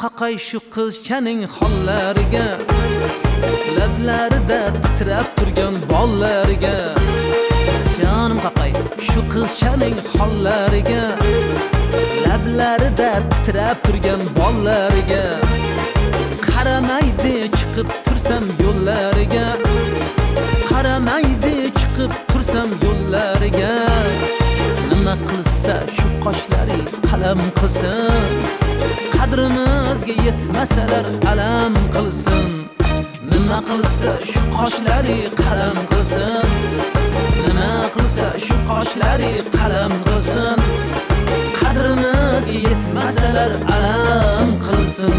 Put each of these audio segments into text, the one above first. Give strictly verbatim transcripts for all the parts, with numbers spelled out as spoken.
qaqay shu qizchaning hollariga, lablarida titrab turgan bollariga. Jonim qaqay shu qizchaning hollariga, lablarida titrab turgan bollariga. Qaramaydi chiqib tursam yo'llariga, qaramaydi chiqib tursam yo'llariga. Nima qilsa shu qoshlari qalam qilsin, qadrimizga yetmasalar alam qilsin. Nima qilsa shu qoshlari qalam qilsin, nima qilsa shu qoshlari qalam qilsin. Qadrimizga yetmasalar alam qilsin.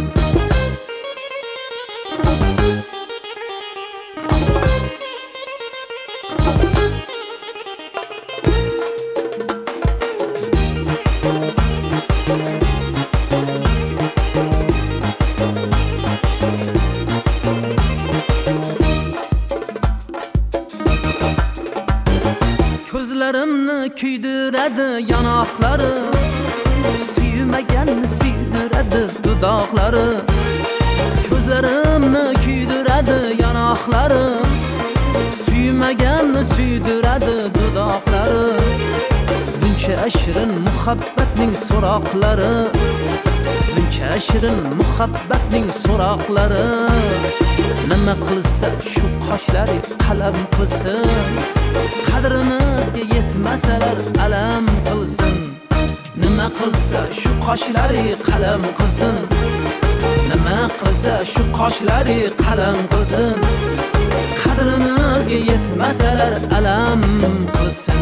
Ko'zlarimni kuydiradi yanoqlari, suymaganni suydiradi dudoqlari. Ko'zlarimni kuydiradi yanoqlari, suymaganni suydiradi dudoqlari. Buncha shirin muhabbatning so'roqlari, buncha shirin muhabbatning so'roqlari. Nima qilsa shu qoshlari qalam qilsin, qadrimizga yetmasalar alam qilsin. Nima qilsa shu qoshlari qalam qilsin, nima qilsa shu qoshlari qalam qilsin. Qadrimizga yetmasalar alam qilsin.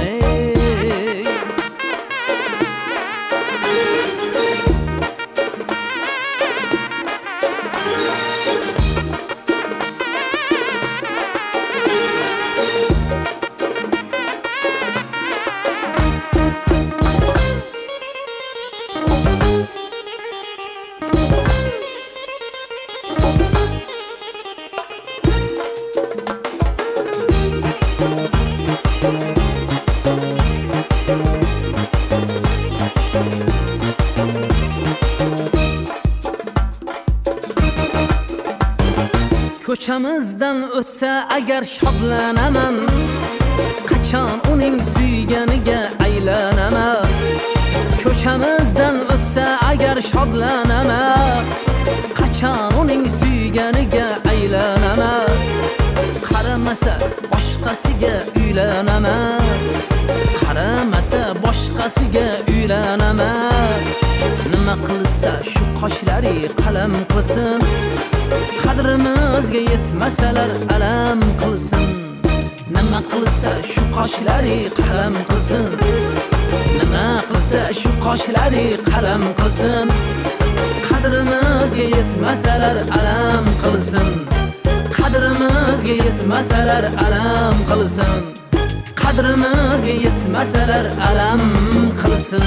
Ko'chamizdan o'tsa agar shodlanaman, qachon uning suyganiga aylanaman. Ko'chamizdan o'tsa agar shodlanaman, qachon uning suyganiga aylanaman. Qaramasa boshqasiga uylanaman, qaramasa boshqasiga uylanaman. Nima qilsa shu qoshlari qalam qilsin, qadrimizga yetmasalar alam qilsin. Nima qilsa shu qoshlari qalam qilsin, nima qilsa shu qoshlari qalam qilsin. Qadrimizga yetmasalar alam qilsin, qadrimizga yetmasalar alam qilsin. Qadrimizga yetmasalar alam qilsin.